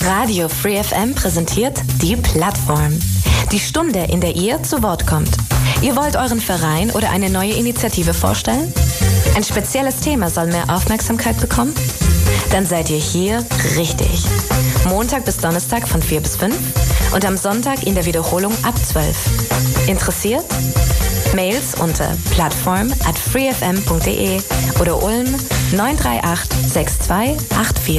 Radio Free FM präsentiert die Plattform. Die Stunde, in der ihr zu Wort kommt. Ihr wollt euren Verein oder eine neue Initiative vorstellen? Ein spezielles Thema soll mehr Aufmerksamkeit bekommen? Dann seid ihr hier richtig. Montag bis Donnerstag von 4 bis 5 und am Sonntag in der Wiederholung ab 12. Interessiert? Mails unter plattform@freefm.de oder Ulm 938 6284.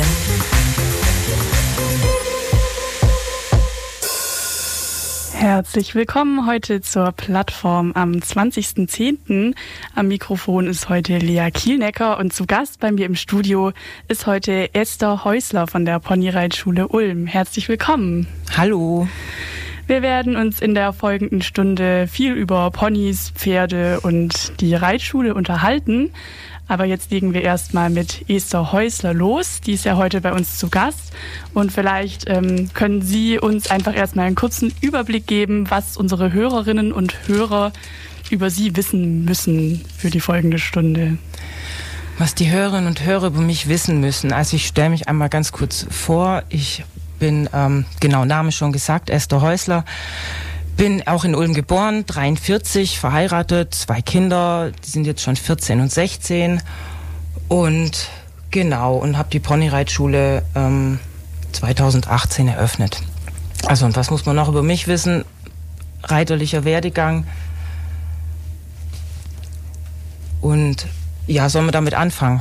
Herzlich willkommen heute zur Plattform am 20.10. Am Mikrofon ist heute Lea Kielnecker und zu Gast bei mir im Studio ist heute Esther Häusler von der Ponyreitschule Ulm. Herzlich willkommen. Hallo. Wir werden uns in der folgenden Stunde viel über Ponys, Pferde und die Reitschule unterhalten. Aber jetzt legen wir erstmal mit Esther Häusler los. Die ist ja heute bei uns zu Gast. Und vielleicht können Sie uns einfach erstmal einen kurzen Überblick geben, was unsere Hörerinnen und Hörer über Sie wissen müssen für die folgende Stunde. Was die Hörerinnen und Hörer über mich wissen müssen. Also ich stelle mich einmal ganz kurz vor. Ich bin, Name schon gesagt, Esther Häusler. Bin auch in Ulm geboren, 43, verheiratet, 2 Kinder, die sind jetzt schon 14 und 16 und habe die Ponyreitschule 2018 eröffnet. Also und was muss man noch über mich wissen? Reiterlicher Werdegang und ja, sollen wir damit anfangen?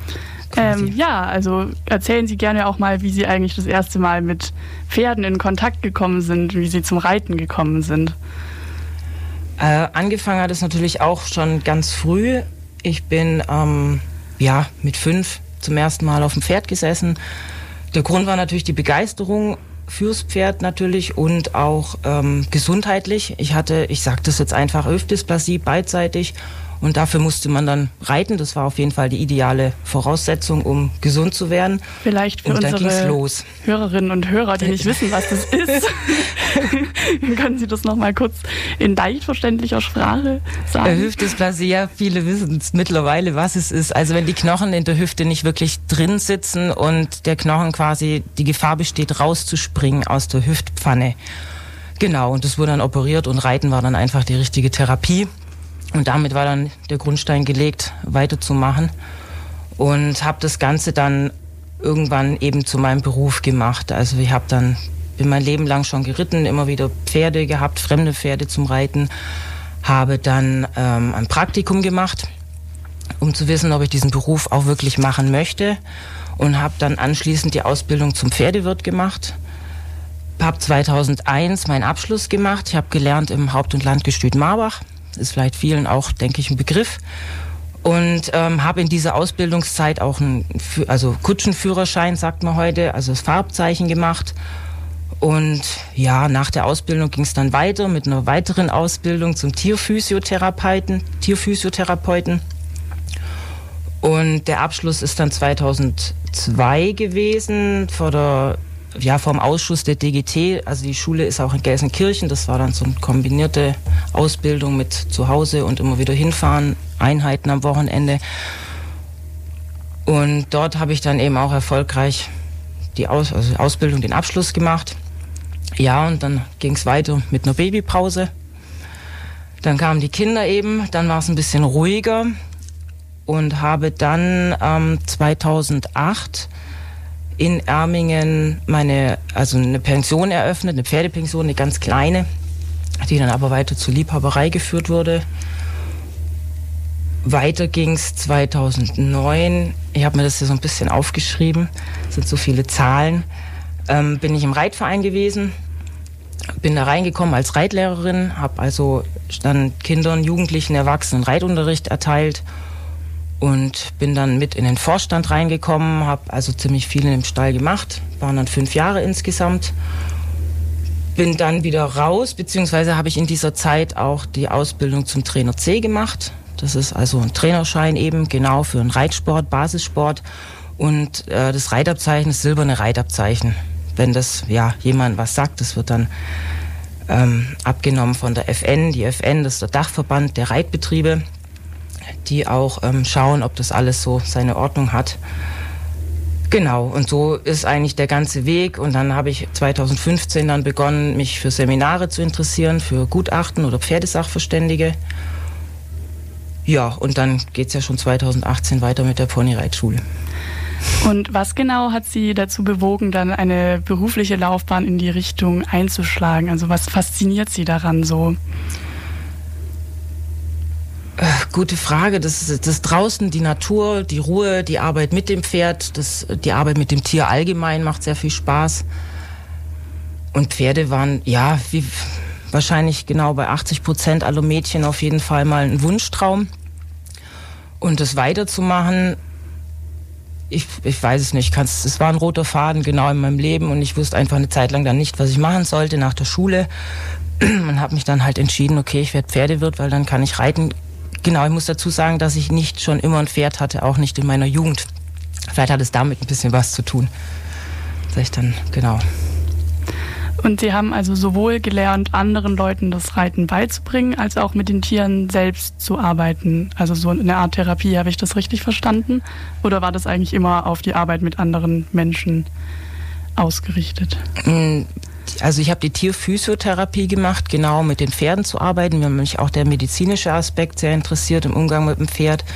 Also erzählen Sie gerne auch mal, wie Sie eigentlich das erste Mal mit Pferden in Kontakt gekommen sind, wie Sie zum Reiten gekommen sind. Angefangen hat es natürlich auch schon ganz früh. Ich bin mit 5 zum ersten Mal auf dem Pferd gesessen. Der Grund war natürlich die Begeisterung fürs Pferd natürlich und auch gesundheitlich. Ich sage das jetzt einfach, Hüftdysplasie beidseitig. Und dafür musste man dann reiten. Das war auf jeden Fall die ideale Voraussetzung, um gesund zu werden. Vielleicht für unsere Hörerinnen und Hörer, die nicht wissen, was das ist, können Sie das nochmal kurz in leicht verständlicher Sprache sagen? Hüftdysplasie, ja, viele wissen es mittlerweile, was es ist. Also wenn die Knochen in der Hüfte nicht wirklich drin sitzen und der Knochen quasi die Gefahr besteht, rauszuspringen aus der Hüftpfanne. Genau, und das wurde dann operiert und Reiten war dann einfach die richtige Therapie. Und damit war dann der Grundstein gelegt, weiterzumachen und habe das Ganze dann irgendwann eben zu meinem Beruf gemacht. Also ich bin mein Leben lang schon geritten, immer wieder Pferde gehabt, fremde Pferde zum Reiten, habe dann ein Praktikum gemacht, um zu wissen, ob ich diesen Beruf auch wirklich machen möchte und habe dann anschließend die Ausbildung zum Pferdewirt gemacht. Habe 2001 meinen Abschluss gemacht. Ich habe gelernt im Haupt- und Landgestüt Marbach. Ist vielleicht vielen auch, denke ich, ein Begriff. Und habe in dieser Ausbildungszeit auch Kutschenführerschein, sagt man heute, also das Farbzeichen gemacht. Und ja, nach der Ausbildung ging es dann weiter mit einer weiteren Ausbildung zum Tierphysiotherapeuten. Und der Abschluss ist dann 2002 gewesen, vom Ausschuss der DGT, also die Schule ist auch in Gelsenkirchen, das war dann so eine kombinierte Ausbildung mit zu Hause und immer wieder hinfahren, Einheiten am Wochenende. Und dort habe ich dann eben auch erfolgreich die Ausbildung, den Abschluss gemacht. Ja, und dann ging es weiter mit einer Babypause. Dann kamen die Kinder eben, dann war es ein bisschen ruhiger und habe dann 2008 in Ermingen eine Pension eröffnet, eine Pferdepension, eine ganz kleine, die dann aber weiter zur Liebhaberei geführt wurde. Weiter ging es 2009, ich habe mir das hier so ein bisschen aufgeschrieben, es sind so viele Zahlen, bin ich im Reitverein gewesen, bin da reingekommen als Reitlehrerin, habe also dann Kindern, Jugendlichen, Erwachsenen Reitunterricht erteilt und bin dann mit in den Vorstand reingekommen, habe also ziemlich viel im Stall gemacht, waren dann 5 Jahre insgesamt. Bin dann wieder raus, beziehungsweise habe ich in dieser Zeit auch die Ausbildung zum Trainer C gemacht. Das ist also ein Trainerschein eben, genau für den Reitsport, Basissport. Und das Reitabzeichen, das silberne Reitabzeichen. Wenn das jemand was sagt, das wird dann abgenommen von der FN. Die FN, das ist der Dachverband der Reitbetriebe, die auch schauen, ob das alles so seine Ordnung hat. Genau, und so ist eigentlich der ganze Weg. Und dann habe ich 2015 dann begonnen, mich für Seminare zu interessieren, für Gutachten oder Pferdesachverständige. Ja, und dann geht es ja schon 2018 weiter mit der Ponyreitschule. Und was genau hat Sie dazu bewogen, dann eine berufliche Laufbahn in die Richtung einzuschlagen? Also was fasziniert Sie daran so? Gute Frage. Das draußen, die Natur, die Ruhe, die Arbeit mit dem Pferd, die Arbeit mit dem Tier allgemein macht sehr viel Spaß. Und Pferde waren, ja, wie wahrscheinlich genau bei 80% aller Mädchen auf jeden Fall mal ein Wunschtraum. Und das weiterzumachen, ich weiß es nicht, es war ein roter Faden genau in meinem Leben und ich wusste einfach eine Zeit lang dann nicht, was ich machen sollte nach der Schule. Und habe mich dann halt entschieden, okay, ich werde Pferdewirt, weil dann kann ich reiten. Genau, ich muss dazu sagen, dass ich nicht schon immer ein Pferd hatte, auch nicht in meiner Jugend. Vielleicht hat es damit ein bisschen was zu tun. Genau. Und Sie haben also sowohl gelernt, anderen Leuten das Reiten beizubringen, als auch mit den Tieren selbst zu arbeiten. Also so eine Art Therapie, habe ich das richtig verstanden? Oder war das eigentlich immer auf die Arbeit mit anderen Menschen ausgerichtet? Also ich habe die Tierphysiotherapie gemacht, genau mit den Pferden zu arbeiten. Mir hat mich auch der medizinische Aspekt sehr interessiert im Umgang mit dem Pferd.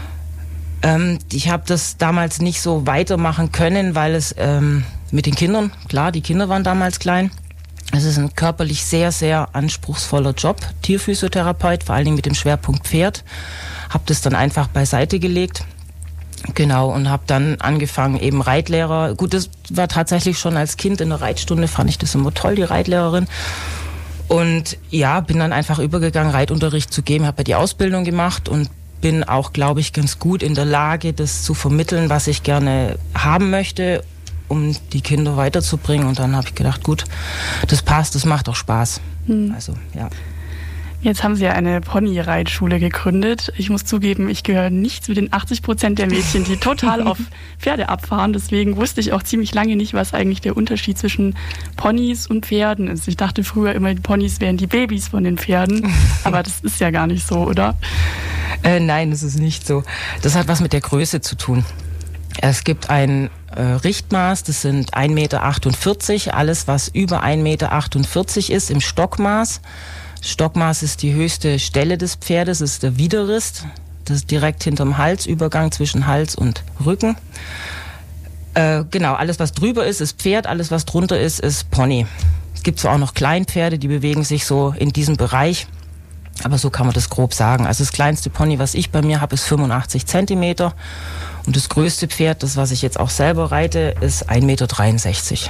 Ich habe das damals nicht so weitermachen können, weil es mit den Kindern, klar, die Kinder waren damals klein. Es ist ein körperlich sehr, sehr anspruchsvoller Job, Tierphysiotherapeut, vor allen Dingen mit dem Schwerpunkt Pferd. Habe das dann einfach beiseite gelegt. Genau, und habe dann angefangen, eben Reitlehrer. Gut, das war tatsächlich schon als Kind in der Reitstunde, fand ich das immer toll, die Reitlehrerin. Und ja, bin dann einfach übergegangen, Reitunterricht zu geben, habe ja die Ausbildung gemacht und bin auch, glaube ich, ganz gut in der Lage, das zu vermitteln, was ich gerne haben möchte, um die Kinder weiterzubringen. Und dann habe ich gedacht, gut, das passt, das macht auch Spaß. Also, ja. Jetzt haben Sie ja eine Ponyreitschule gegründet. Ich muss zugeben, ich gehöre nicht zu den 80% der Mädchen, die total auf Pferde abfahren. Deswegen wusste ich auch ziemlich lange nicht, was eigentlich der Unterschied zwischen Ponys und Pferden ist. Ich dachte früher immer, die Ponys wären die Babys von den Pferden. Aber das ist ja gar nicht so, oder? Nein, das ist nicht so. Das hat was mit der Größe zu tun. Es gibt ein Richtmaß, das sind 1,48 Meter. Alles, was über 1,48 Meter ist im Stockmaß. Stockmaß ist die höchste Stelle des Pferdes, ist der Widerrist. Das ist direkt hinterm Hals, Übergang zwischen Hals und Rücken. Genau, alles was drüber ist Pferd, alles was drunter ist Pony. Es gibt zwar auch noch Kleinpferde, die bewegen sich so in diesem Bereich, aber so kann man das grob sagen. Also das kleinste Pony, was ich bei mir habe, ist 85 Zentimeter und das größte Pferd, das was ich jetzt auch selber reite, ist 1,63 Meter.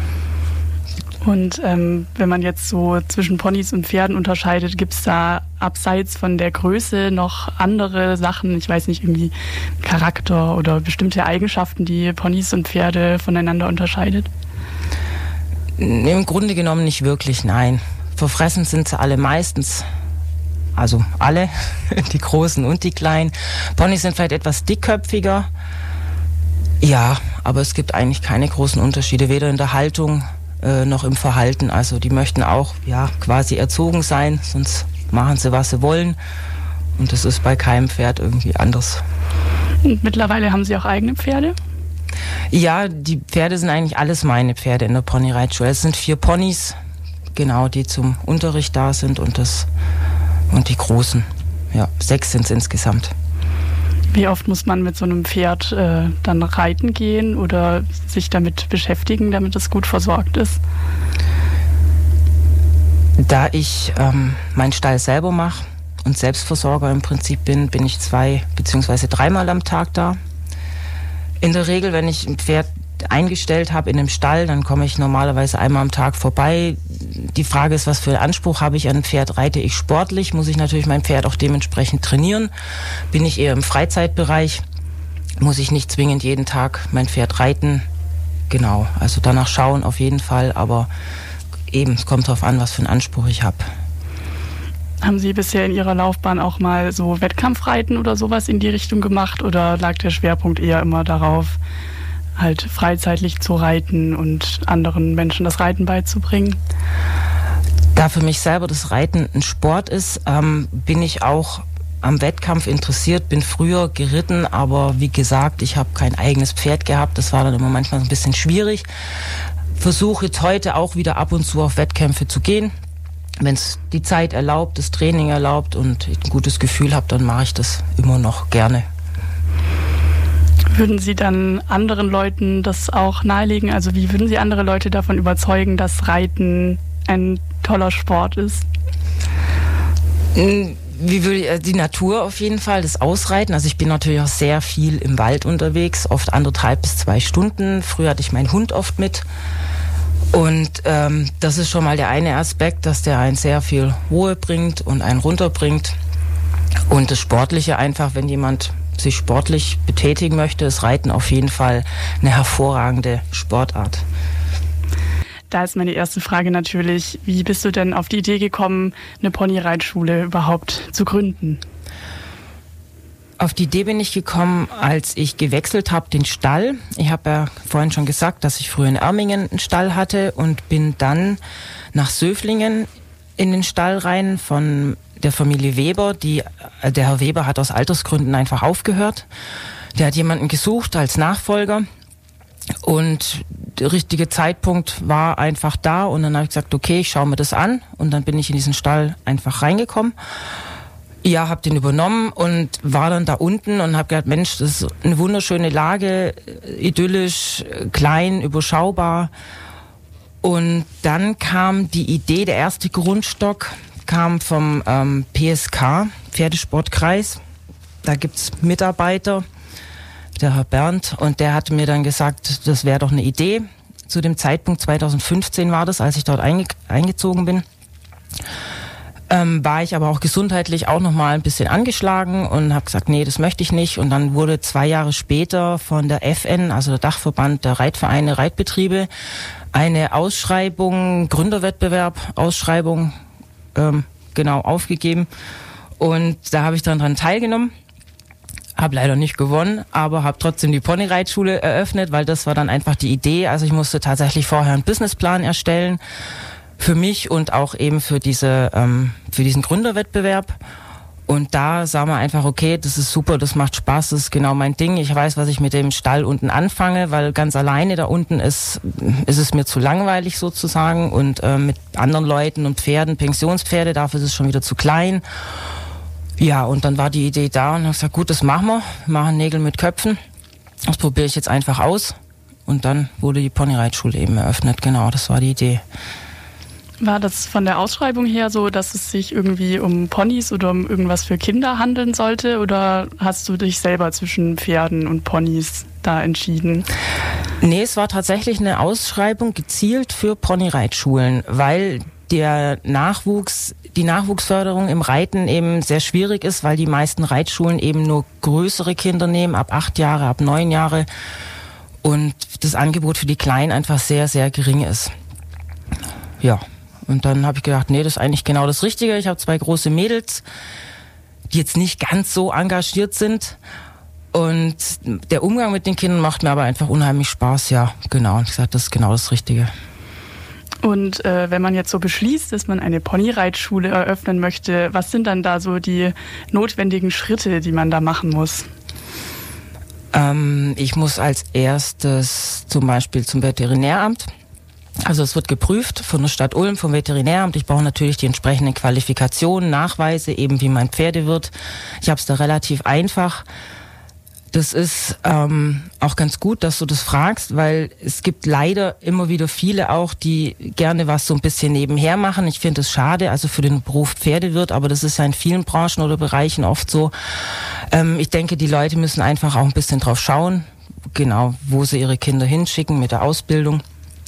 Und wenn man jetzt so zwischen Ponys und Pferden unterscheidet, gibt es da abseits von der Größe noch andere Sachen, ich weiß nicht, irgendwie Charakter oder bestimmte Eigenschaften, die Ponys und Pferde voneinander unterscheidet? Im Grunde genommen nicht wirklich, nein. Verfressen sind sie alle meistens, also alle, die Großen und die Kleinen. Ponys sind vielleicht etwas dickköpfiger, ja, aber es gibt eigentlich keine großen Unterschiede, weder in der Haltung noch im Verhalten. Also die möchten auch quasi erzogen sein, sonst machen sie, was sie wollen. Und das ist bei keinem Pferd irgendwie anders. Und mittlerweile haben Sie auch eigene Pferde? Ja, die Pferde sind eigentlich alles meine Pferde in der Ponyreitschule. Es sind 4 Ponys, genau, die zum Unterricht da sind und die großen. Ja, 6 sind es insgesamt. Wie oft muss man mit so einem Pferd dann reiten gehen oder sich damit beschäftigen, damit es gut versorgt ist? Da ich meinen Stall selber mache und Selbstversorger im Prinzip bin ich 2 bzw. 3-mal am Tag da. In der Regel, wenn ich ein Pferd eingestellt habe in einem Stall, dann komme ich normalerweise einmal am Tag vorbei. Die Frage ist, was für einen Anspruch habe ich an ein Pferd? Reite ich sportlich? Muss ich natürlich mein Pferd auch dementsprechend trainieren? Bin ich eher im Freizeitbereich? Muss ich nicht zwingend jeden Tag mein Pferd reiten? Genau, also danach schauen auf jeden Fall, aber eben, es kommt darauf an, was für einen Anspruch ich habe. Haben Sie bisher in Ihrer Laufbahn auch mal so Wettkampfreiten oder sowas in die Richtung gemacht oder lag der Schwerpunkt eher immer darauf, halt freizeitlich zu reiten und anderen Menschen das Reiten beizubringen? Da für mich selber das Reiten ein Sport ist, bin ich auch am Wettkampf interessiert, bin früher geritten, aber wie gesagt, ich habe kein eigenes Pferd gehabt. Das war dann immer manchmal ein bisschen schwierig. Versuche jetzt heute auch wieder ab und zu auf Wettkämpfe zu gehen. Wenn es die Zeit erlaubt, das Training erlaubt und ich ein gutes Gefühl habe, dann mache ich das immer noch gerne. Würden Sie dann anderen Leuten das auch nahelegen? Also wie würden Sie andere Leute davon überzeugen, dass Reiten ein toller Sport ist? Wie würde die Natur auf jeden Fall, das Ausreiten. Also ich bin natürlich auch sehr viel im Wald unterwegs, oft 1,5 bis 2 Stunden. Früher hatte ich meinen Hund oft mit. Und das ist schon mal der eine Aspekt, dass der einen sehr viel Ruhe bringt und einen runterbringt. Und das Sportliche einfach, wenn jemand sich sportlich betätigen möchte, ist Reiten auf jeden Fall eine hervorragende Sportart. Da ist meine erste Frage natürlich, wie bist du denn auf die Idee gekommen, eine Ponyreitschule überhaupt zu gründen? Auf die Idee bin ich gekommen, als ich gewechselt habe, den Stall. Ich habe ja vorhin schon gesagt, dass ich früher in Ermingen einen Stall hatte und bin dann nach Söflingen in den Stall rein von der Familie Weber. Der Herr Weber hat aus Altersgründen einfach aufgehört. Der hat jemanden gesucht als Nachfolger und der richtige Zeitpunkt war einfach da und dann habe ich gesagt, okay, ich schaue mir das an und dann bin ich in diesen Stall einfach reingekommen. Ja, habe den übernommen und war dann da unten und habe gedacht, Mensch, das ist eine wunderschöne Lage, idyllisch, klein, überschaubar. Und dann kam die Idee, der erste Grundstock kam vom PSK, Pferdesportkreis. Da gibt's Mitarbeiter, der Herr Bernd, und der hat mir dann gesagt, das wäre doch eine Idee. Zu dem Zeitpunkt 2015 war das, als ich dort eingezogen bin. War ich aber auch gesundheitlich auch nochmal ein bisschen angeschlagen und habe gesagt, nee, das möchte ich nicht. Und dann wurde 2 Jahre später von der FN, also der Dachverband der Reitvereine, Reitbetriebe, eine Ausschreibung, Gründerwettbewerb, Ausschreibung, aufgegeben. Und da habe ich dann dran teilgenommen. Habe leider nicht gewonnen, aber habe trotzdem die Ponyreitschule eröffnet, weil das war dann einfach die Idee. Also ich musste tatsächlich vorher einen Businessplan erstellen für mich und auch eben für diesen Gründerwettbewerb. Und da sagen wir einfach, okay, das ist super, das macht Spaß, das ist genau mein Ding. Ich weiß, was ich mit dem Stall unten anfange, weil ganz alleine da unten ist es mir zu langweilig sozusagen. Und mit anderen Leuten und Pferden, Pensionspferde, dafür ist es schon wieder zu klein. Ja, und dann war die Idee da und habe gesagt, gut, das machen wir. Wir machen Nägel mit Köpfen. Das probiere ich jetzt einfach aus. Und dann wurde die Ponyreitschule eben eröffnet. Genau, das war die Idee. War das von der Ausschreibung her so, dass es sich irgendwie um Ponys oder um irgendwas für Kinder handeln sollte? Oder hast du dich selber zwischen Pferden und Ponys da entschieden? Nee, es war tatsächlich eine Ausschreibung gezielt für Ponyreitschulen, weil die Nachwuchsförderung im Reiten eben sehr schwierig ist, weil die meisten Reitschulen eben nur größere Kinder nehmen, ab 8 Jahre, ab 9 Jahre. Und das Angebot für die Kleinen einfach sehr, sehr gering ist. Ja. Und dann habe ich gedacht, nee, das ist eigentlich genau das Richtige. Ich habe 2 große Mädels, die jetzt nicht ganz so engagiert sind. Und der Umgang mit den Kindern macht mir aber einfach unheimlich Spaß. Ja, genau. Und ich gesagt, das ist genau das Richtige. Und wenn man jetzt so beschließt, dass man eine Ponyreitschule eröffnen möchte, was sind dann da so die notwendigen Schritte, die man da machen muss? Ich muss als erstes zum Beispiel zum Veterinäramt. Also es wird geprüft von der Stadt Ulm, vom Veterinäramt. Ich brauche natürlich die entsprechenden Qualifikationen, Nachweise, eben wie mein Pferdewirt. Ich habe es da relativ einfach. Das ist auch ganz gut, dass du das fragst, weil es gibt leider immer wieder viele auch, die gerne was so ein bisschen nebenher machen. Ich finde es schade, also für den Beruf Pferdewirt, aber das ist ja in vielen Branchen oder Bereichen oft so. Ich denke, die Leute müssen einfach auch ein bisschen drauf schauen, genau, wo sie ihre Kinder hinschicken mit der Ausbildung.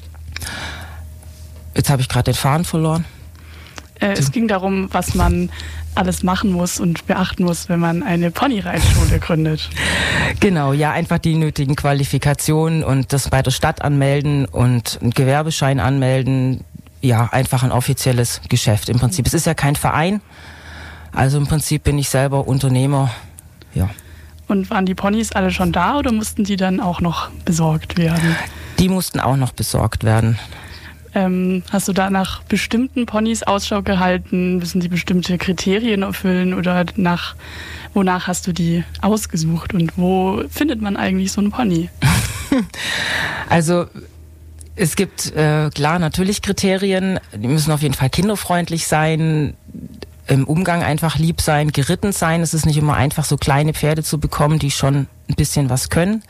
Jetzt habe ich gerade den Faden verloren. Es ging darum, was man alles machen muss und beachten muss, wenn man eine Ponyreitschule gründet. Genau, ja, einfach die nötigen Qualifikationen und das bei der Stadt anmelden und einen Gewerbeschein anmelden. Ja, einfach ein offizielles Geschäft im Prinzip. Es ist ja kein Verein, also im Prinzip bin ich selber Unternehmer, ja. Und waren die Ponys alle schon da oder mussten die dann auch noch besorgt werden? Die mussten auch noch besorgt werden. Hast du da nach bestimmten Ponys Ausschau gehalten? Müssen die bestimmte Kriterien erfüllen oder wonach hast du die ausgesucht und wo findet man eigentlich so einen Pony? Also es gibt klar natürlich Kriterien, die müssen auf jeden Fall kinderfreundlich sein, im Umgang einfach lieb sein, geritten sein. Es ist nicht immer einfach, so kleine Pferde zu bekommen, die schon ein bisschen was können.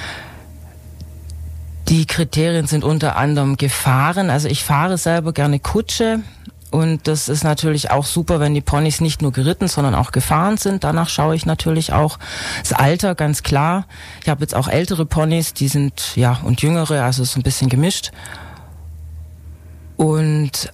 Die Kriterien sind unter anderem Gefahren. Also ich fahre selber gerne Kutsche und das ist natürlich auch super, wenn die Ponys nicht nur geritten, sondern auch gefahren sind. Danach schaue ich natürlich auch. Das Alter, ganz klar. Ich habe jetzt auch ältere Ponys, die sind und jüngere, also ist ein bisschen gemischt. Und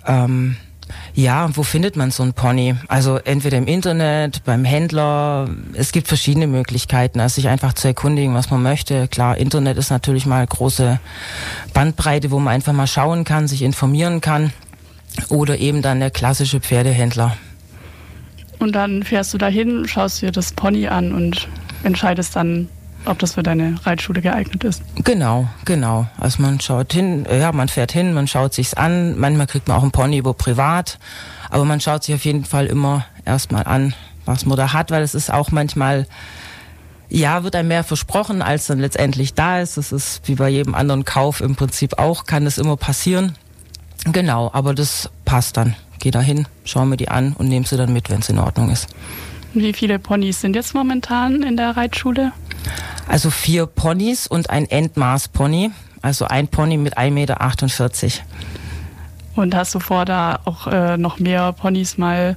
wo findet man so ein Pony? Also entweder im Internet, beim Händler. Es gibt verschiedene Möglichkeiten, also sich einfach zu erkundigen, was man möchte. Klar, Internet ist natürlich mal eine große Bandbreite, wo man einfach mal schauen kann, sich informieren kann. Oder eben dann der klassische Pferdehändler. Und dann fährst du dahin, schaust dir das Pony an und entscheidest dann, ob das für deine Reitschule geeignet ist. Genau. Also man schaut hin, man fährt hin, man schaut sich's an. Manchmal kriegt man auch ein Pony über privat. Aber man schaut sich auf jeden Fall immer erstmal an, was man da hat, weil es ist auch manchmal, wird einem mehr versprochen, als dann letztendlich da ist. Das ist wie bei jedem anderen Kauf im Prinzip auch, kann das immer passieren. Genau, aber das passt dann. Geh da hin, schau mir die an und nehme sie dann mit, wenn es in Ordnung ist. Wie viele Ponys sind jetzt momentan in der Reitschule? Also 4 Ponys und ein Endmaß-Pony, also ein Pony mit 1,48 Meter. Und hast du vor, da auch noch mehr Ponys mal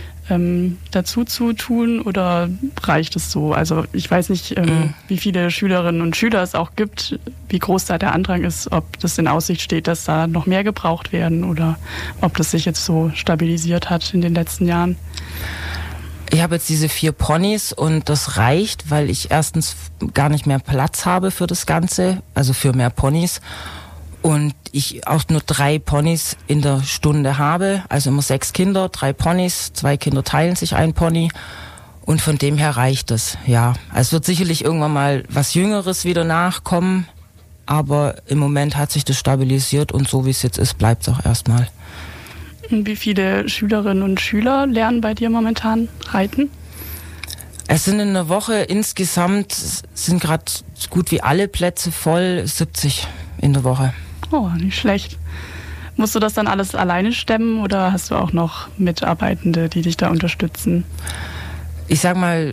dazu zu tun oder reicht es so? Also ich weiß nicht, wie viele Schülerinnen und Schüler es auch gibt, wie groß da der Andrang ist, ob das in Aussicht steht, dass da noch mehr gebraucht werden oder ob das sich jetzt so stabilisiert hat in den letzten Jahren. Ich habe jetzt diese 4 Ponys und das reicht, weil ich erstens gar nicht mehr Platz habe für das Ganze, also für mehr Ponys. Und ich auch nur 3 Ponys in der Stunde habe, also immer 6 Kinder, 3 Ponys, 2 Kinder teilen sich ein Pony und von dem her reicht es, ja. Also es wird sicherlich irgendwann mal was Jüngeres wieder nachkommen, aber im Moment hat sich das stabilisiert und so wie es jetzt ist, bleibt es auch erstmal. Wie viele Schülerinnen und Schüler lernen bei dir momentan reiten? Es sind in der Woche insgesamt, sind gerade gut wie alle Plätze voll, 70 in der Woche. Oh, nicht schlecht. Musst du das dann alles alleine stemmen oder hast du auch noch Mitarbeitende, die dich da unterstützen? Ich sag mal,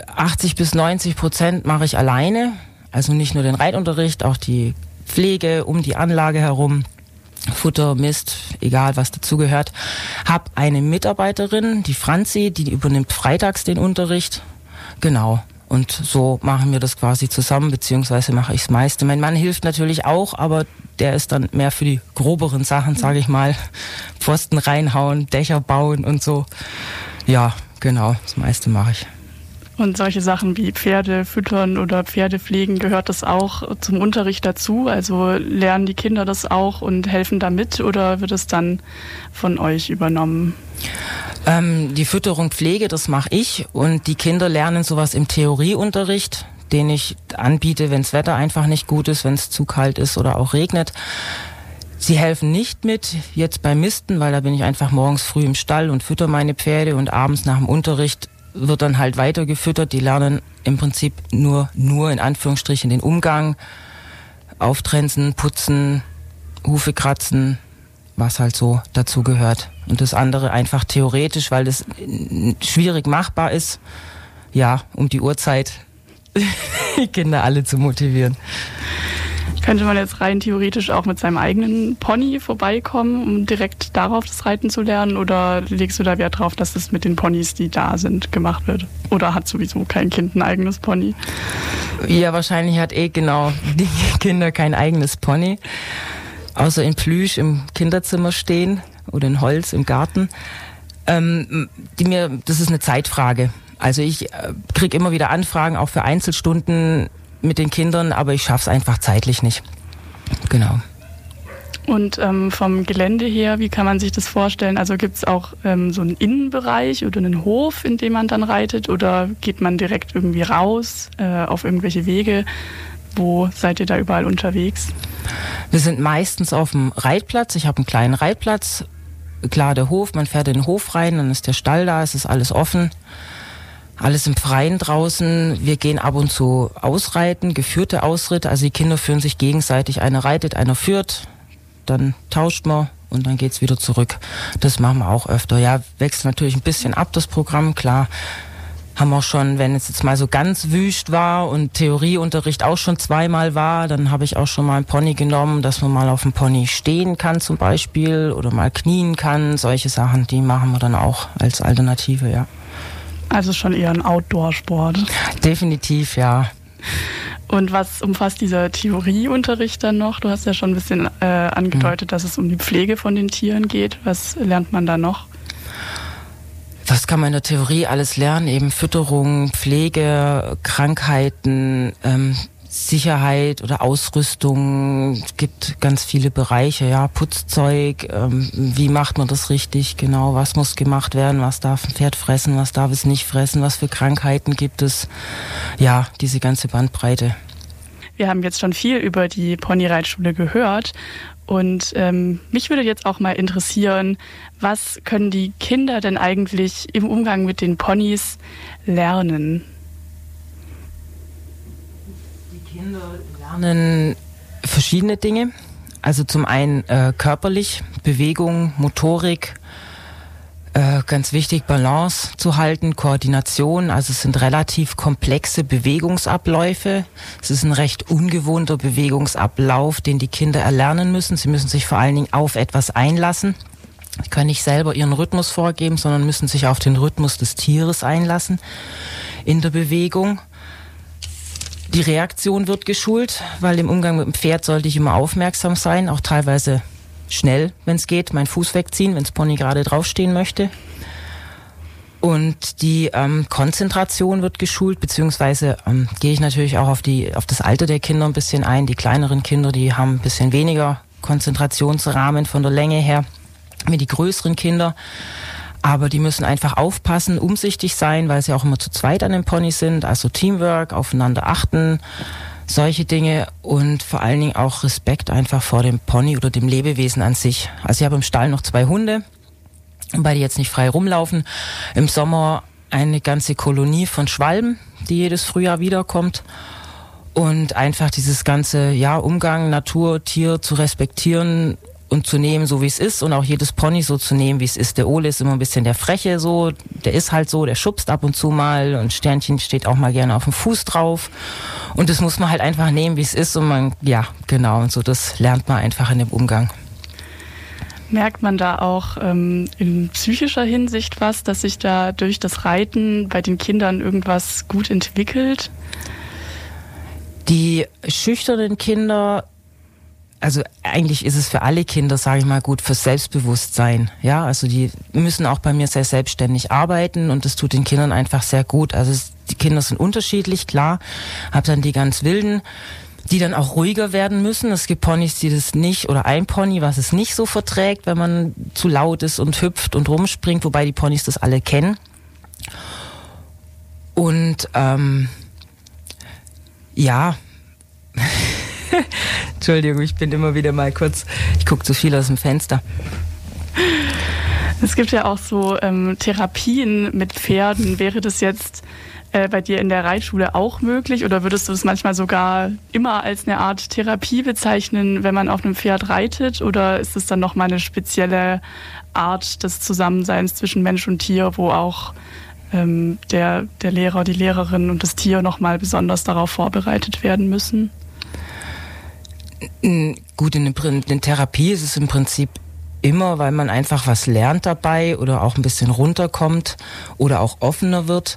80-90% mache ich alleine. Also nicht nur den Reitunterricht, auch die Pflege um die Anlage herum. Futter, Mist, egal was dazugehört. Hab eine Mitarbeiterin, die Franzi, die übernimmt freitags den Unterricht. Genau. Und so machen wir das quasi zusammen, beziehungsweise mache ich das meiste. Mein Mann hilft natürlich auch, aber der ist dann mehr für die groberen Sachen, sage ich mal. Pfosten reinhauen, Dächer bauen und so. Ja, genau, das meiste mache ich. Und solche Sachen wie Pferde füttern oder Pferde pflegen, gehört das auch zum Unterricht dazu? Also lernen die Kinder das auch und helfen da mit oder wird es dann von euch übernommen? Die Fütterung, Pflege, das mache ich und die Kinder lernen sowas im Theorieunterricht, den ich anbiete, wenn das Wetter einfach nicht gut ist, wenn es zu kalt ist oder auch regnet. Sie helfen nicht mit jetzt beim Misten, weil da bin ich einfach morgens früh im Stall und fütter meine Pferde und abends nach dem Unterricht wird dann halt weiter gefüttert. Die lernen im Prinzip nur in Anführungsstrichen den Umgang, Auftrenzen, putzen, Hufe kratzen, was halt so dazu gehört. Und das andere einfach theoretisch, weil das schwierig machbar ist, ja, um die Uhrzeit die Kinder alle zu motivieren. Könnte man jetzt rein theoretisch auch mit seinem eigenen Pony vorbeikommen, um direkt darauf das Reiten zu lernen? Oder legst du da Wert drauf, dass es mit den Ponys, die da sind, gemacht wird? Oder hat sowieso kein Kind ein eigenes Pony? Ja, wahrscheinlich hat die Kinder kein eigenes Pony. Außer in Plüsch im Kinderzimmer stehen oder in Holz im Garten. Das ist eine Zeitfrage. Also ich kriege immer wieder Anfragen, auch für Einzelstunden mit den Kindern, aber ich schaffe es einfach zeitlich nicht. Genau. Und vom Gelände her, wie kann man sich das vorstellen? Also gibt es auch so einen Innenbereich oder einen Hof, in dem man dann reitet? Oder geht man direkt irgendwie raus auf irgendwelche Wege Wo seid ihr da überall unterwegs? Wir sind meistens auf dem Reitplatz. Ich habe einen kleinen Reitplatz. Klar, der Hof, man fährt in den Hof rein, dann ist der Stall da, es ist alles offen. Alles im Freien draußen. Wir gehen ab und zu ausreiten, geführte Ausritte. Also die Kinder führen sich gegenseitig. Einer reitet, einer führt. Dann tauscht man und dann geht's wieder zurück. Das machen wir auch öfter. Ja, wechselt natürlich ein bisschen ab, das Programm, klar. Haben wir auch schon, wenn es jetzt mal so ganz wüst war und Theorieunterricht auch schon zweimal war, dann habe ich auch schon mal einen Pony genommen, dass man mal auf dem Pony stehen kann zum Beispiel oder mal knien kann. Solche Sachen, die machen wir dann auch als Alternative, ja. Also schon eher ein Outdoor-Sport. Definitiv, ja. Und was umfasst dieser Theorieunterricht dann noch? Du hast ja schon ein bisschen angedeutet, dass es um die Pflege von den Tieren geht. Was lernt man da noch? Was kann man in der Theorie alles lernen? Eben Fütterung, Pflege, Krankheiten, Sicherheit oder Ausrüstung. Es gibt ganz viele Bereiche, ja, Putzzeug, wie macht man das richtig, genau, was muss gemacht werden, was darf ein Pferd fressen, was darf es nicht fressen, was für Krankheiten gibt es, ja, diese ganze Bandbreite. Wir haben jetzt schon viel über die Ponyreitschule gehört und mich würde jetzt auch mal interessieren, was können die Kinder denn eigentlich im Umgang mit den Ponys lernen? Kinder lernen verschiedene Dinge. Also zum einen körperlich, Bewegung, Motorik, ganz wichtig Balance zu halten, Koordination. Also es sind relativ komplexe Bewegungsabläufe. Es ist ein recht ungewohnter Bewegungsablauf, den die Kinder erlernen müssen. Sie müssen sich vor allen Dingen auf etwas einlassen. Sie können nicht selber ihren Rhythmus vorgeben, sondern müssen sich auf den Rhythmus des Tieres einlassen in der Bewegung. Die Reaktion wird geschult, weil im Umgang mit dem Pferd sollte ich immer aufmerksam sein, auch teilweise schnell, wenn es geht, meinen Fuß wegziehen, wenn das Pony gerade draufstehen möchte. Und die Konzentration wird geschult, beziehungsweise gehe ich natürlich auch auf das Alter der Kinder ein bisschen ein. Die kleineren Kinder, die haben ein bisschen weniger Konzentrationsrahmen von der Länge her wie die größeren Kinder. Aber die müssen einfach aufpassen, umsichtig sein, weil sie auch immer zu zweit an dem Pony sind. Also Teamwork, aufeinander achten, solche Dinge und vor allen Dingen auch Respekt einfach vor dem Pony oder dem Lebewesen an sich. Also ich habe im Stall noch 2 Hunde, weil die jetzt nicht frei rumlaufen. Im Sommer eine ganze Kolonie von Schwalben, die jedes Frühjahr wiederkommt. Und einfach dieses ganze Umgang, Natur, Tier zu respektieren und zu nehmen, so wie es ist und auch jedes Pony so zu nehmen, wie es ist. Der Ole ist immer ein bisschen der Freche so, der ist halt so, der schubst ab und zu mal und Sternchen steht auch mal gerne auf dem Fuß drauf und das muss man halt einfach nehmen, wie es ist und man, und so, das lernt man einfach in dem Umgang. Merkt man da auch in psychischer Hinsicht was, dass sich da durch das Reiten bei den Kindern irgendwas gut entwickelt? Die schüchternen Kinder, also eigentlich ist es für alle Kinder, sage ich mal, gut fürs Selbstbewusstsein. Ja, also die müssen auch bei mir sehr selbstständig arbeiten und das tut den Kindern einfach sehr gut. Also die Kinder sind unterschiedlich, klar. Hab dann die ganz Wilden, die dann auch ruhiger werden müssen. Es gibt Ponys, die das nicht, oder ein Pony, was es nicht so verträgt, wenn man zu laut ist und hüpft und rumspringt, wobei die Ponys das alle kennen. Und Entschuldigung, ich bin immer wieder mal kurz, ich gucke zu viel aus dem Fenster. Es gibt ja auch so Therapien mit Pferden. Wäre das jetzt bei dir in der Reitschule auch möglich oder würdest du es manchmal sogar immer als eine Art Therapie bezeichnen, wenn man auf einem Pferd reitet? Oder ist es dann nochmal eine spezielle Art des Zusammenseins zwischen Mensch und Tier, wo auch der Lehrer, die Lehrerin und das Tier nochmal besonders darauf vorbereitet werden müssen? Gut, in der Therapie ist es im Prinzip immer, weil man einfach was lernt dabei oder auch ein bisschen runterkommt oder auch offener wird.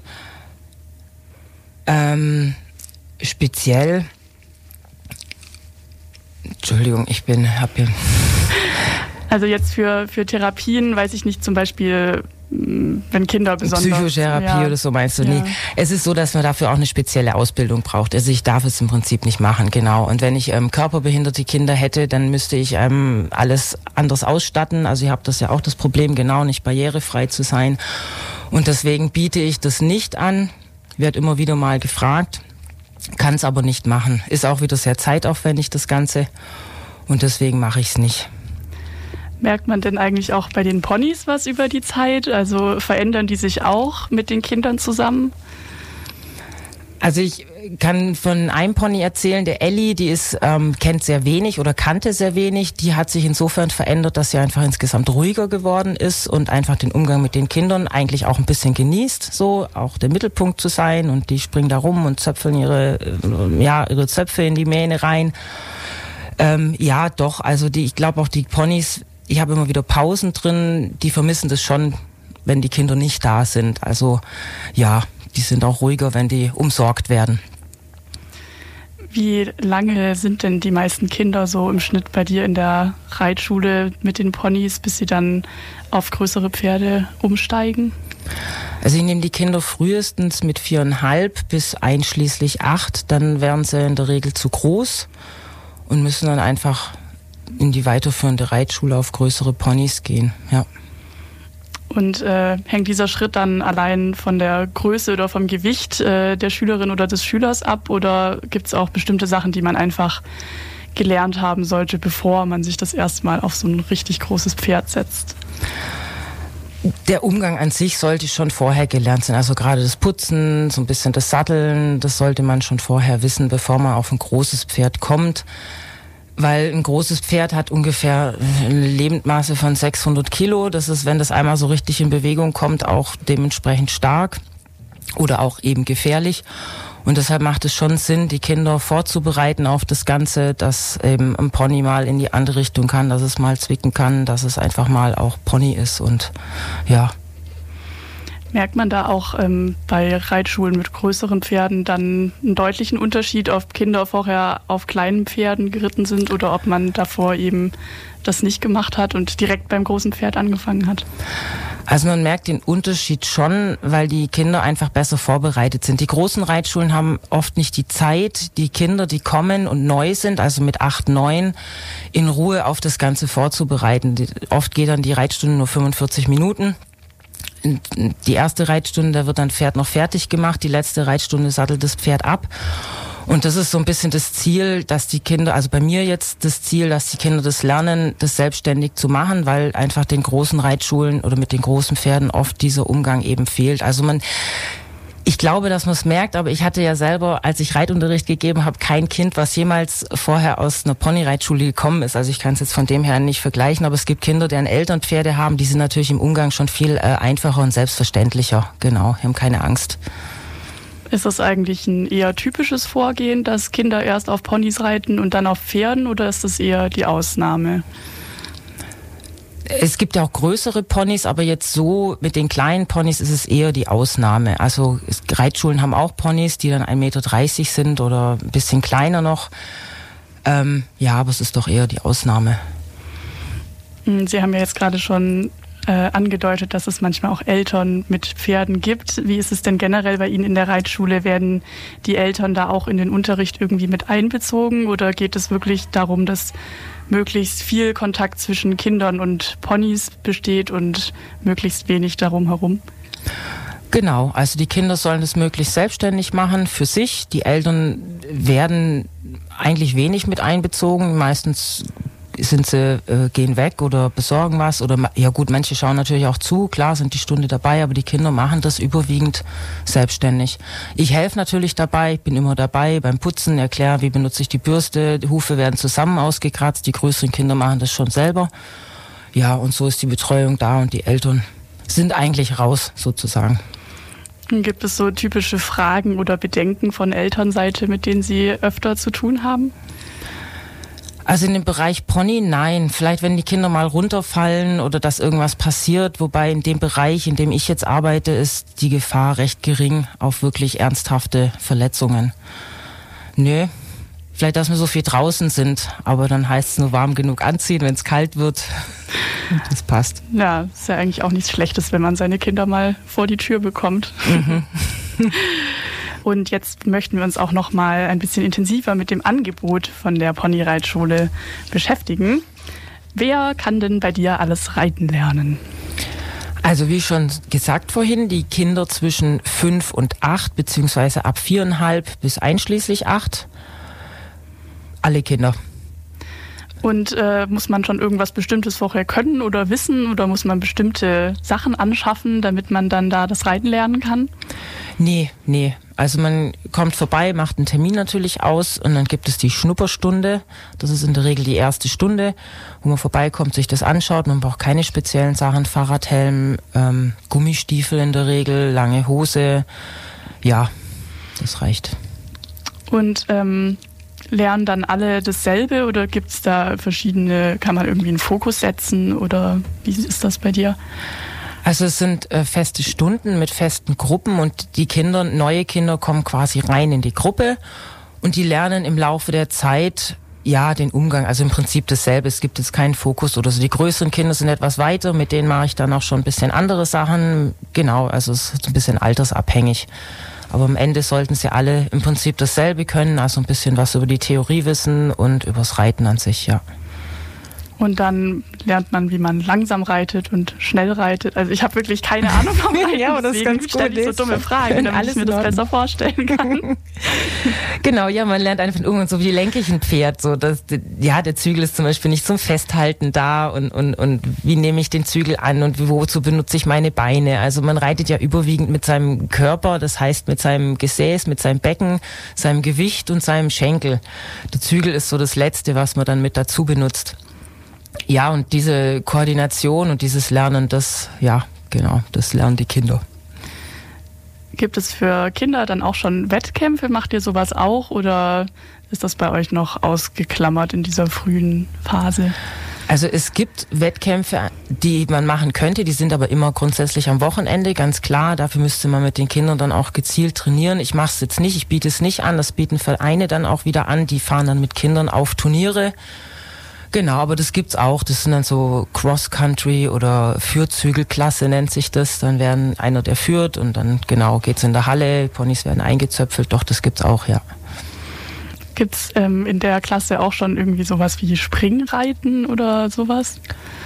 Speziell, Entschuldigung, habe hier... Also jetzt für Therapien, weiß ich nicht, zum Beispiel, wenn Kinder besonders... Psychotherapie oder so meinst du? Ja. Nee, es ist so, dass man dafür auch eine spezielle Ausbildung braucht. Also ich darf es im Prinzip nicht machen, genau. Und wenn ich körperbehinderte Kinder hätte, dann müsste ich alles anders ausstatten. Also ich habe das ja auch das Problem, genau, nicht barrierefrei zu sein. Und deswegen biete ich das nicht an. Wird immer wieder mal gefragt. kann es aber nicht machen. Ist auch wieder sehr zeitaufwendig, das Ganze. Und deswegen mache ich es nicht. Merkt man denn eigentlich auch bei den Ponys was über die Zeit? Also verändern die sich auch mit den Kindern zusammen? Also ich kann von einem Pony erzählen, der Ellie, die kennt sehr wenig oder kannte sehr wenig. Die hat sich insofern verändert, dass sie einfach insgesamt ruhiger geworden ist und einfach den Umgang mit den Kindern eigentlich auch ein bisschen genießt, so auch der Mittelpunkt zu sein. Und die springen da rum und zöpfeln ihre Zöpfe in die Mähne rein. Ja, doch, also ich glaube auch die Ponys, ich habe immer wieder Pausen drin, die vermissen das schon, wenn die Kinder nicht da sind. Also ja, die sind auch ruhiger, wenn die umsorgt werden. Wie lange sind denn die meisten Kinder so im Schnitt bei dir in der Reitschule mit den Ponys, bis sie dann auf größere Pferde umsteigen? Also ich nehme die Kinder frühestens mit 4,5 bis einschließlich 8. Dann werden sie in der Regel zu groß und müssen dann einfach in die weiterführende Reitschule auf größere Ponys gehen, ja. Und hängt dieser Schritt dann allein von der Größe oder vom Gewicht der Schülerin oder des Schülers ab? Oder gibt es auch bestimmte Sachen, die man einfach gelernt haben sollte, bevor man sich das erste Mal auf so ein richtig großes Pferd setzt? Der Umgang an sich sollte schon vorher gelernt sein. Also gerade das Putzen, so ein bisschen das Satteln, das sollte man schon vorher wissen, bevor man auf ein großes Pferd kommt. Weil ein großes Pferd hat ungefähr eine Lebendmaße von 600 Kilo. Das ist, wenn das einmal so richtig in Bewegung kommt, auch dementsprechend stark oder auch eben gefährlich. Und deshalb macht es schon Sinn, die Kinder vorzubereiten auf das Ganze, dass eben ein Pony mal in die andere Richtung kann, dass es mal zwicken kann, dass es einfach mal auch Pony ist und ja. Merkt man da auch bei Reitschulen mit größeren Pferden dann einen deutlichen Unterschied, ob Kinder vorher auf kleinen Pferden geritten sind oder ob man davor eben das nicht gemacht hat und direkt beim großen Pferd angefangen hat? Also man merkt den Unterschied schon, weil die Kinder einfach besser vorbereitet sind. Die großen Reitschulen haben oft nicht die Zeit, die Kinder, die kommen und neu sind, also mit 8, 9, in Ruhe auf das Ganze vorzubereiten. Oft geht dann die Reitstunde nur 45 Minuten. Die erste Reitstunde, da wird dann Pferd noch fertig gemacht, die letzte Reitstunde sattelt das Pferd ab. Und das ist so ein bisschen das Ziel, dass die Kinder, also bei mir jetzt das Ziel, dass die Kinder das lernen, das selbstständig zu machen, weil einfach den großen Reitschulen oder mit den großen Pferden oft dieser Umgang eben fehlt. Also ich glaube, dass man es merkt, aber ich hatte ja selber, als ich Reitunterricht gegeben habe, kein Kind, was jemals vorher aus einer Ponyreitschule gekommen ist. Also ich kann es jetzt von dem her nicht vergleichen, aber es gibt Kinder, deren Eltern Pferde haben, die sind natürlich im Umgang schon viel einfacher und selbstverständlicher. Genau, die haben keine Angst. Ist das eigentlich ein eher typisches Vorgehen, dass Kinder erst auf Ponys reiten und dann auf Pferden, oder ist das eher die Ausnahme? Es gibt ja auch größere Ponys, aber jetzt so mit den kleinen Ponys ist es eher die Ausnahme. Also Reitschulen haben auch Ponys, die dann 1,30 Meter sind oder ein bisschen kleiner noch. Ja, aber es ist doch eher die Ausnahme. Sie haben ja jetzt gerade schon angedeutet, dass es manchmal auch Eltern mit Pferden gibt. Wie ist es denn generell bei Ihnen in der Reitschule? Werden die Eltern da auch in den Unterricht irgendwie mit einbezogen oder geht es wirklich darum, dass möglichst viel Kontakt zwischen Kindern und Ponys besteht und möglichst wenig darum herum? Genau, also die Kinder sollen das möglichst selbstständig machen für sich. Die Eltern werden eigentlich wenig mit einbezogen. Meistens sind sie, gehen weg oder besorgen was oder, ja gut, manche schauen natürlich auch zu, klar sind die Stunde dabei, aber die Kinder machen das überwiegend selbstständig. Ich helfe natürlich dabei, bin immer dabei beim Putzen, erkläre, wie benutze ich die Bürste, die Hufe werden zusammen ausgekratzt, die größeren Kinder machen das schon selber. Ja, und so ist die Betreuung da und die Eltern sind eigentlich raus, sozusagen. Gibt es so typische Fragen oder Bedenken von Elternseite, mit denen Sie öfter zu tun haben? Also in dem Bereich Pony, nein. Vielleicht, wenn die Kinder mal runterfallen oder dass irgendwas passiert. Wobei in dem Bereich, in dem ich jetzt arbeite, ist die Gefahr recht gering auf wirklich ernsthafte Verletzungen. Nö. Vielleicht, dass wir so viel draußen sind. Aber dann heißt es nur warm genug anziehen, wenn es kalt wird. Das passt. Ja, ist ja eigentlich auch nichts Schlechtes, wenn man seine Kinder mal vor die Tür bekommt. Mhm. Und jetzt möchten wir uns auch noch mal ein bisschen intensiver mit dem Angebot von der Ponyreitschule beschäftigen. Wer kann denn bei dir alles reiten lernen? Also wie schon gesagt vorhin, die Kinder zwischen 5 und 8, beziehungsweise ab 4,5 bis einschließlich 8. Alle Kinder. Und muss man schon irgendwas Bestimmtes vorher können oder wissen oder muss man bestimmte Sachen anschaffen, damit man dann da das Reiten lernen kann? Nee. Also man kommt vorbei, macht einen Termin natürlich aus und dann gibt es die Schnupperstunde. Das ist in der Regel die erste Stunde, wo man vorbeikommt, sich das anschaut. Man braucht keine speziellen Sachen, Fahrradhelm, Gummistiefel in der Regel, lange Hose. Ja, das reicht. Und lernen dann alle dasselbe oder gibt es da verschiedene, kann man irgendwie einen Fokus setzen oder wie ist das bei dir? Also es sind feste Stunden mit festen Gruppen und die Kinder, neue Kinder kommen quasi rein in die Gruppe und die lernen im Laufe der Zeit den Umgang, also im Prinzip dasselbe. Es gibt jetzt keinen Fokus oder so. Die größeren Kinder sind etwas weiter, mit denen mache ich dann auch schon ein bisschen andere Sachen. Genau, also es ist ein bisschen altersabhängig. Aber am Ende sollten sie alle im Prinzip dasselbe können, also ein bisschen was über die Theorie wissen und übers Reiten an sich, ja. Und dann lernt man, wie man langsam reitet und schnell reitet. Also ich habe wirklich keine Ahnung vom Reiten, ja, das ist ganz stelle ich so dumme Fragen, damit ich mir das besser vorstellen kann. Genau, ja, man lernt einfach irgendwann so, wie lenke ich ein Pferd. So, der Zügel ist zum Beispiel nicht zum Festhalten da und wie nehme ich den Zügel an und wozu benutze ich meine Beine. Also man reitet ja überwiegend mit seinem Körper, das heißt mit seinem Gesäß, mit seinem Becken, seinem Gewicht und seinem Schenkel. Der Zügel ist so das Letzte, was man dann mit dazu benutzt. Ja, und diese Koordination und dieses Lernen, das lernen die Kinder. Gibt es für Kinder dann auch schon Wettkämpfe? Macht ihr sowas auch oder ist das bei euch noch ausgeklammert in dieser frühen Phase? Also es gibt Wettkämpfe, die man machen könnte, die sind aber immer grundsätzlich am Wochenende, ganz klar. Dafür müsste man mit den Kindern dann auch gezielt trainieren. Ich mache es jetzt nicht, ich biete es nicht an, das bieten Vereine dann auch wieder an, die fahren dann mit Kindern auf Turniere. Genau, aber das gibt's auch. Das sind dann so Cross-Country oder Führzügelklasse nennt sich das. Dann werden einer, der führt und dann geht's in der Halle, Ponys werden eingezöpfelt. Doch, das gibt's auch, ja. Gibt's in der Klasse auch schon irgendwie sowas wie Springreiten oder sowas?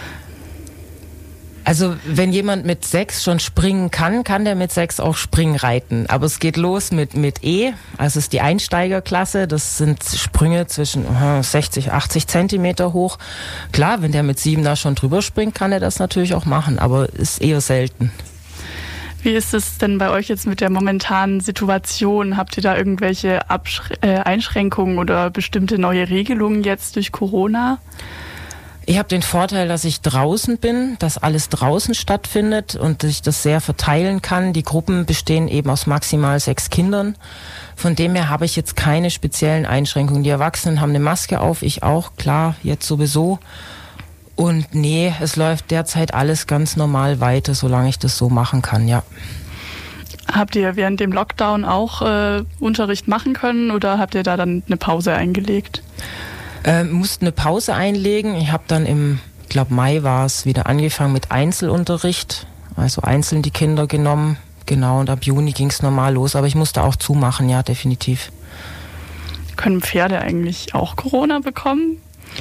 Also wenn jemand mit 6 schon springen kann der mit 6 auch Springreiten. Aber es geht los mit E, also es ist die Einsteigerklasse. Das sind Sprünge zwischen 60, 80 Zentimeter hoch. Klar, wenn der mit 7 da schon drüber springt, kann er das natürlich auch machen, aber ist eher selten. Wie ist es denn bei euch jetzt mit der momentanen Situation? Habt ihr da irgendwelche Einschränkungen oder bestimmte neue Regelungen jetzt durch Corona? Ich habe den Vorteil, dass ich draußen bin, dass alles draußen stattfindet und ich das sehr verteilen kann. Die Gruppen bestehen eben aus maximal 6 Kindern. Von dem her habe ich jetzt keine speziellen Einschränkungen. Die Erwachsenen haben eine Maske auf, ich auch, klar, jetzt sowieso. Und nee, es läuft derzeit alles ganz normal weiter, solange ich das so machen kann, ja. Habt ihr während dem Lockdown auch Unterricht machen können oder habt ihr da dann eine Pause eingelegt? Musste eine Pause einlegen. Ich habe dann im Mai war es, wieder angefangen mit Einzelunterricht. Also einzeln die Kinder genommen. Genau, und ab Juni ging es normal los. Aber ich musste auch zumachen, ja, definitiv. Können Pferde eigentlich auch Corona bekommen?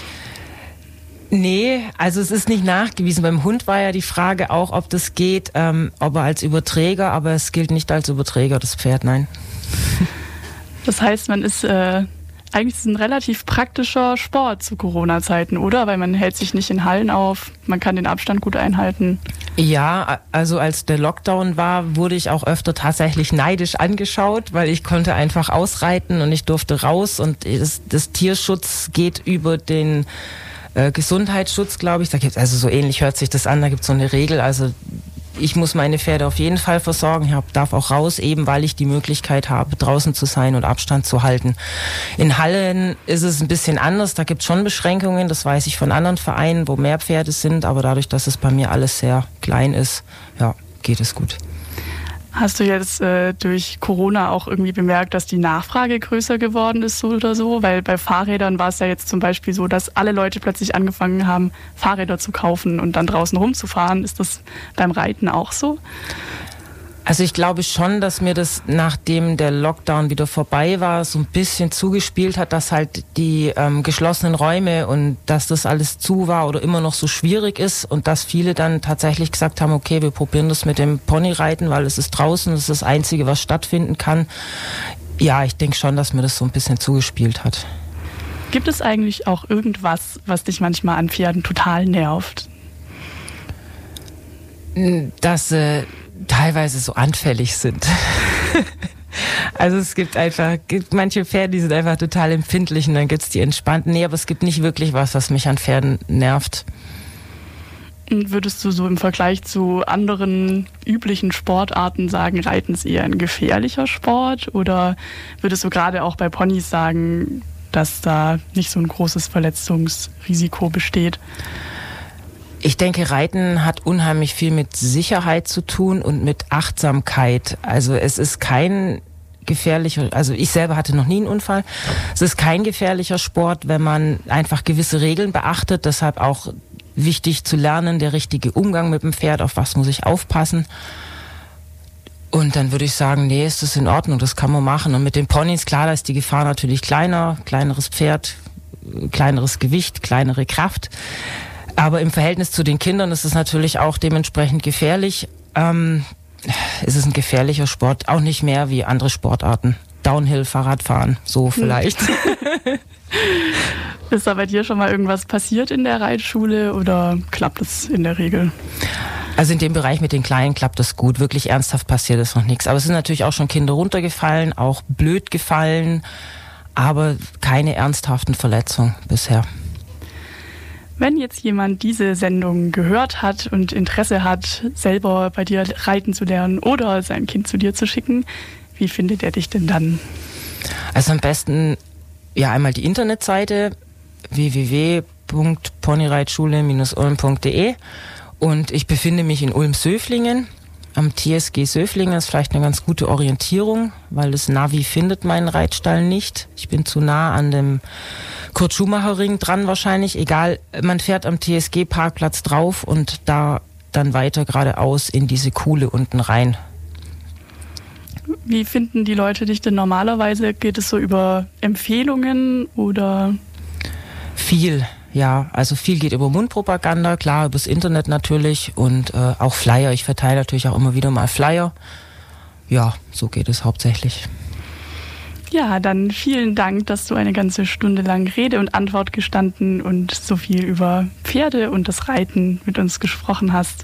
Nee, also es ist nicht nachgewiesen. Beim Hund war ja die Frage auch, ob das geht, ob er als Überträger, aber es gilt nicht als Überträger, das Pferd, nein. Das heißt, man ist eigentlich ist es ein relativ praktischer Sport zu Corona-Zeiten, oder? Weil man hält sich nicht in Hallen auf, man kann den Abstand gut einhalten. Ja, also als der Lockdown war, wurde ich auch öfter tatsächlich neidisch angeschaut, weil ich konnte einfach ausreiten und ich durfte raus und das Tierschutz geht über den Gesundheitsschutz, glaube ich. Da gibt's, also so ähnlich hört sich das an, da gibt es so eine Regel, also ich muss meine Pferde auf jeden Fall versorgen. Ich darf auch raus, eben weil ich die Möglichkeit habe, draußen zu sein und Abstand zu halten. In Hallen ist es ein bisschen anders. Da gibt es schon Beschränkungen. Das weiß ich von anderen Vereinen, wo mehr Pferde sind. Aber dadurch, dass es bei mir alles sehr klein ist, ja, geht es gut. Hast du jetzt durch Corona auch irgendwie bemerkt, dass die Nachfrage größer geworden ist, so oder so? Weil bei Fahrrädern war es ja jetzt zum Beispiel so, dass alle Leute plötzlich angefangen haben, Fahrräder zu kaufen und dann draußen rumzufahren. Ist das beim Reiten auch so? Also ich glaube schon, dass mir das, nachdem der Lockdown wieder vorbei war, so ein bisschen zugespielt hat, dass halt die geschlossenen Räume und dass das alles zu war oder immer noch so schwierig ist und dass viele dann tatsächlich gesagt haben, okay, wir probieren das mit dem Ponyreiten, weil es ist draußen, das ist das Einzige, was stattfinden kann. Ja, ich denke schon, dass mir das so ein bisschen zugespielt hat. Gibt es eigentlich auch irgendwas, was dich manchmal an Pferden total nervt? Dass teilweise so anfällig sind. Also es gibt manche Pferde, die sind einfach total empfindlich und dann gibt's die entspannten. Nee, aber es gibt nicht wirklich was mich an Pferden nervt. Und würdest du so im Vergleich zu anderen üblichen Sportarten sagen, Reiten ist eher ein gefährlicher Sport? Oder würdest du gerade auch bei Ponys sagen, dass da nicht so ein großes Verletzungsrisiko besteht? Ich denke, Reiten hat unheimlich viel mit Sicherheit zu tun und mit Achtsamkeit. Also es ist kein gefährlicher, also ich selber hatte noch nie einen Unfall. Es ist kein gefährlicher Sport, wenn man einfach gewisse Regeln beachtet. Deshalb auch wichtig zu lernen, der richtige Umgang mit dem Pferd, auf was muss ich aufpassen. Und dann würde ich sagen, nee, ist das in Ordnung, das kann man machen. Und mit den Ponys, klar, da ist die Gefahr natürlich kleiner, kleineres Pferd, kleineres Gewicht, kleinere Kraft. Aber im Verhältnis zu den Kindern ist es natürlich auch dementsprechend gefährlich. Es ist ein gefährlicher Sport, auch nicht mehr wie andere Sportarten. Downhill, Fahrradfahren, so vielleicht. Ist da bei dir schon mal irgendwas passiert in der Reitschule oder klappt es in der Regel? Also in dem Bereich mit den Kleinen klappt das gut. Wirklich ernsthaft passiert ist noch nichts. Aber es sind natürlich auch schon Kinder runtergefallen, auch blöd gefallen, aber keine ernsthaften Verletzungen bisher. Wenn jetzt jemand diese Sendung gehört hat und Interesse hat, selber bei dir reiten zu lernen oder sein Kind zu dir zu schicken, wie findet er dich denn dann? Also am besten ja einmal die Internetseite www.ponyreitschule-ulm.de und ich befinde mich in Ulm-Söflingen. Am TSG Söflingen ist vielleicht eine ganz gute Orientierung, weil das Navi findet meinen Reitstall nicht. Ich bin zu nah an dem Kurt-Schumacher-Ring dran wahrscheinlich. Egal, man fährt am TSG-Parkplatz drauf und da dann weiter geradeaus in diese Kuhle unten rein. Wie finden die Leute dich denn normalerweise? Geht es so über Empfehlungen oder? Viel, ja. Also viel geht über Mundpropaganda, klar, übers Internet natürlich und auch Flyer. Ich verteile natürlich auch immer wieder mal Flyer. Ja, so geht es hauptsächlich. Ja, dann vielen Dank, dass du eine ganze Stunde lang Rede und Antwort gestanden und so viel über Pferde und das Reiten mit uns gesprochen hast.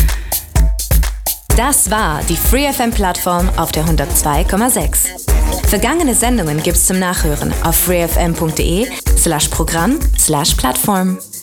Das war die FreeFM-Plattform auf der 102,6. Vergangene Sendungen gibt's zum Nachhören auf freefm.de/Programm/Plattform.